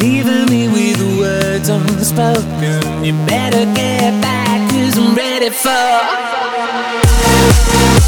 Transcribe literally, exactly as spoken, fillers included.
leaving me with the words unspoken. You better get back, cause I'm ready for